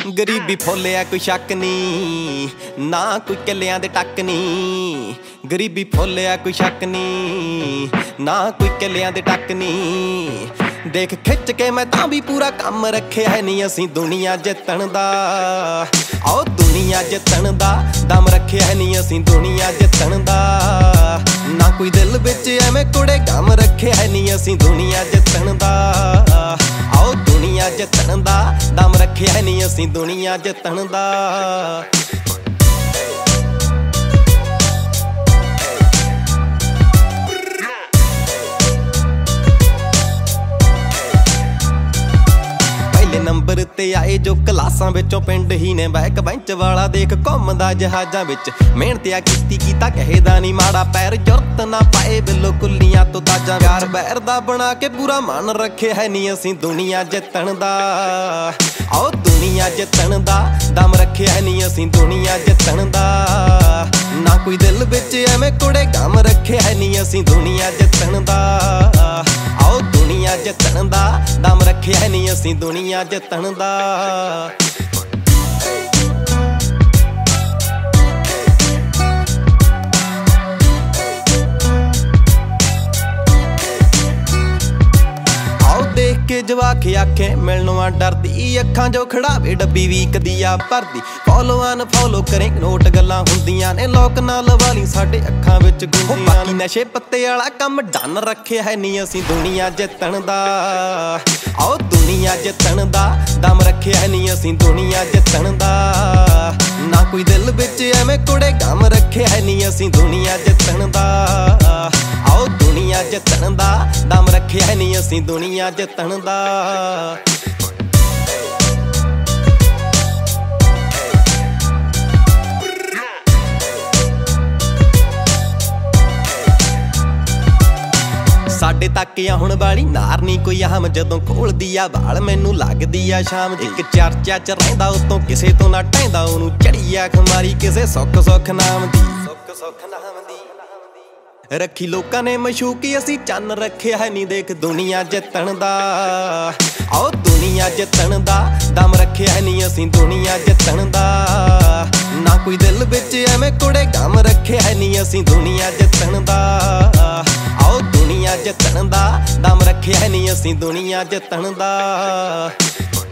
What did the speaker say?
गरीबी फोलिया कोई शक नी, ना कोई किलियां दे टक नी। गरीबी फोलिया कोई शक नी, ना कोई किलियां दे टक नी। देख खिच के मैं तां भी पूरा काम रखे है नी असीं दुनिया जितण दा। आओ दुनिया जितण दा दम रखे है नी असीं दुनिया जितण दा। ना कोई दिल विच एवें कुड़े गम रखे है नी असीं दुनिया जितण दा। आओ दुनिया जितण दा दम रखे है नी असीं दुनिया जितण दा। नंबर ते आए जो क्लासां विचों पिंड ही ने बैक बेंच वाला देख घुमदा जहाजां विच। मेहनतिया कीता कहेदा नी माड़ा पैर जुरत ना पाए बिलो कुल्लियां तो ताजा। प्यार बैर दा बना के पूरा मन रखे है नी असीं दुनिया जितण दा। आओ दुनिया जितण दा दम रखे है नी असीं दुनिया जितण दा। ना कोई दिल विच एवें कुड़े गम रखे है नी असीं दुनिया जितण दा। आओ दुनिया जितण दा दम रखे है नी असीं दुनिया जितण दा। के जवाक आखे मिलनों डरदी अखां जो खड़ावे डब्बी वीकदी आ भरदी। फॉलो अनफॉलो करें नोट गल्लां हुंदियां ने लोक ना लवाली साडे अखां विच गुंदियां। बाकी नशे पत्ते वाला कम डन रखे है नी असीं दुनिया जितण दा। आओ दुनिया जितण दा दम रखे है नी असीं दुनिया जितण दा। ना कोई दिल विच एवें कुड़े गम रखे है नी असीं दुनिया जितण दा। आओ दुनिया जितण दा दम रखे है नी असीं दुनिया जितण दा। साडे तक आ हुण वाली नार नी कोई आम जदों खोलदी आ बाल मैनू लगदी आ शाम। एक चर्चा च रहिंदा उतों किसे तो ना टहिंदा ओनू चढ़ी आ खमारी किसे सुख सुख नाम दी। रखी लोकां ने मशूकी असीं चन्न रखे है नी देख दुनिया जितण दा। आओ दुनिया जितण दा दम रखे है नी असीं दुनिया जितण दा। ना कोई दिल विच एवें कुड़े गम रखे है नी असीं दुनिया जितण दा। आओ दुनिया जितण दा दम रखे है नी असीं दुनिया जितण दा।